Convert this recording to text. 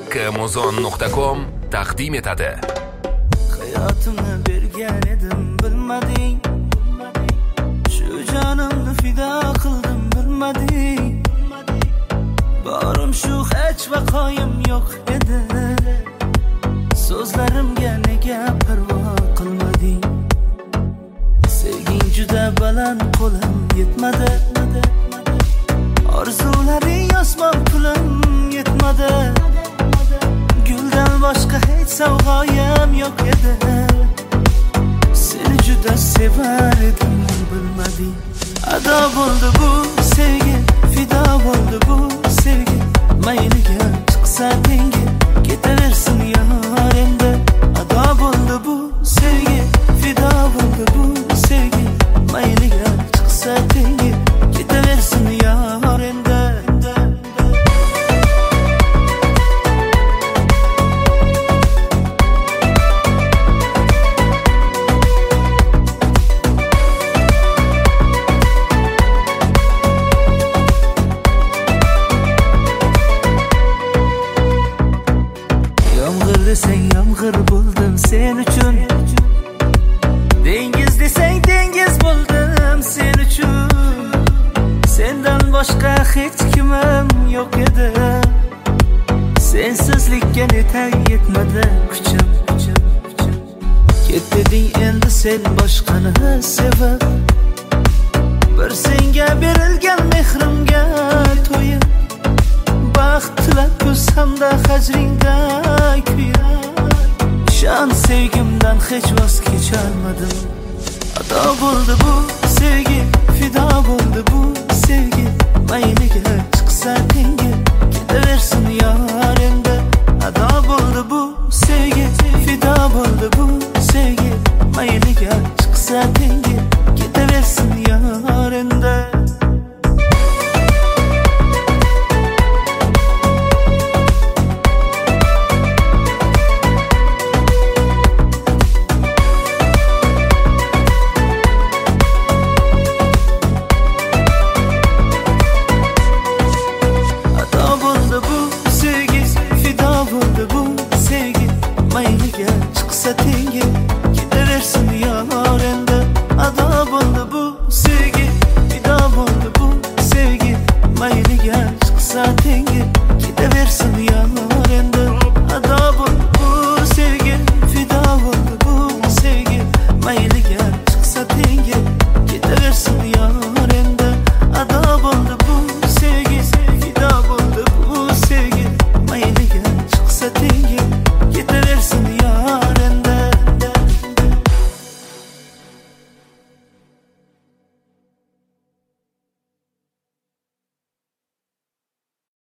hakkimuzon.com taqdim etadi. Hayotimni bergan edim, bilmading. Shu jonimni fido qildim, bilmading. Borim shu hech vaqoyim yo'q edi. So'zlarimga nega parvo qilmading? Sevging juda baland, qo'lim yetmadi. Orzularing osmon pulim yetmadi. Guldan boshqa hech sovg'oyim yo'q edi. Seni juda sevar edim, bilmading. Ado bo'ldi bu sevgi, fido bo'ldi bu sevgi. Mayliga chiqsa tengi, ketaversin yor endi. Ado bo'ldi bu sevgi, fido bo'ldi bu sevgi. Mayliga chiqsa tengi, ketaversin yor endi. Desang yomg'ir bo'ldim sen uchun. Dengiz desang dengiz bo'ldim sen uchun. Sendan boshqa hech kimim yo'q edi. Sensizlikka netay yetmadi kuchim. Ketding endi sen boshqani sevib. Bir senga berilgan mehrimga to'yib. Baxt tilab ko'zimda hajringda kuyib. Shon sevgimdan hech voz kecholmadim. Ado bo'ldi bu sevgi, fido bo'ldi bu sevgi. Mayliga chiqsa tengi, ketaversin yor endi. Ado bo'ldi bu sevgi, fido bo'ldi bu sevgi. Mayliga chiqsa tengi, ketaversin yor endi. Tengi, ketaversin yor endi. Ado bo'ldi bu sevgi, fido bo'ldi bu sevgi. Mayliga chiqsa tengi, ketaversin yor endi. Ado bo'ldi bu sevgi, fido bo'ldi bu sevgi. Mayliga chiqsa tengi, ketaversin yor